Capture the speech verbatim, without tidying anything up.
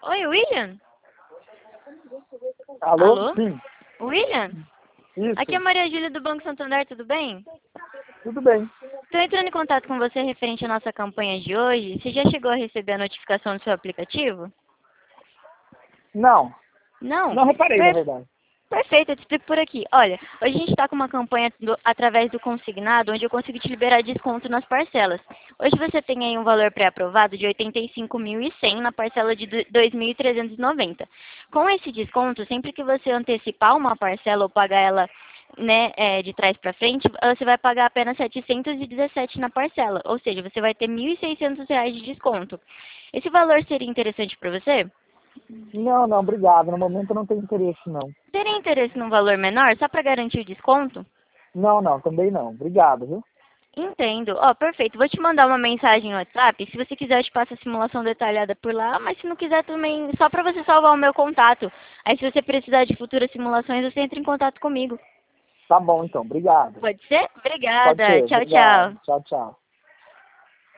Oi, William? Alô? Alô? Sim. William? Isso. Aqui é a Maria Júlia do Banco Santander, tudo bem? Tudo bem. Estou entrando em contato com você referente à nossa campanha de hoje. Você já chegou a receber a notificação do seu aplicativo? Não. Não? Não reparei, na Per- verdade. Perfeito, eu te explico por aqui. Olha, hoje a gente está com uma campanha do- através do consignado, onde eu consigo te liberar desconto nas parcelas. Hoje você tem aí um valor pré-aprovado de oitenta e cinco mil e cem na parcela de do- dois mil trezentos e noventa. Com esse desconto, sempre que você antecipar uma parcela ou pagar ela, né, é, de trás para frente, você vai pagar apenas setecentos e dezessete na parcela. Ou seja, você vai ter mil e seiscentos reais de desconto. Esse valor seria interessante para você? Não, não, obrigado. No momento eu não tenho interesse, não. Teria interesse num valor menor, só para garantir o desconto? Não, não, também não. Obrigado, viu? Entendo. Ó, perfeito. Vou te mandar uma mensagem no WhatsApp. Se você quiser, eu te passo a simulação detalhada por lá. Mas se não quiser também, só para você salvar o meu contato. Aí se você precisar de futuras simulações, você entra em contato comigo. Tá bom, então. Obrigado. Pode ser? Pode Obrigada. ser. Tchau, Obrigado. tchau. Tchau, tchau.